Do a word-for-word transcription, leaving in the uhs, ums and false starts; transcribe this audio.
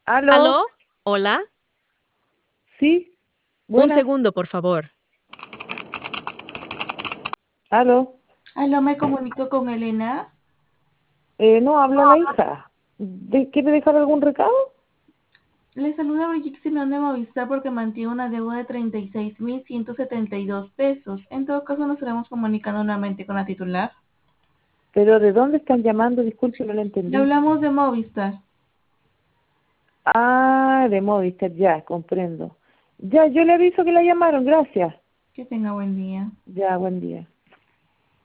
¿Aló? ¿Aló? ¿Hola? Sí, Un buenas. segundo, por favor. ¿Aló? Aló, me comunico con Elena. Eh, no, habla la hija. ¿De- ¿Quiere dejar algún recado? Le saluda Brigitte Simeón de Movistar porque mantiene una deuda de treinta y seis mil ciento setenta y dos pesos. En todo caso, nos estaremos comunicando nuevamente con la titular. ¿Pero de dónde están llamando? Disculpe, no lo Le entendí. hablamos de Movistar. Ah, de Movistar, ya, comprendo. Ya, yo le aviso que la llamaron, gracias. Que tenga buen día. Ya, buen día.